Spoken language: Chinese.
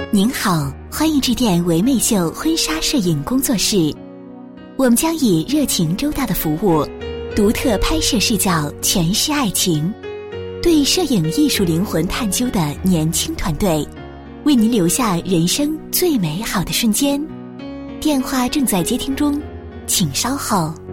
您好，欢迎致电唯美秀婚纱摄影工作室，我们将以热情周到的服务，独特拍摄视角诠释爱情，对摄影艺术灵魂探究的年轻团队，为您留下人生最美好的瞬间。电话正在接听中，请稍后。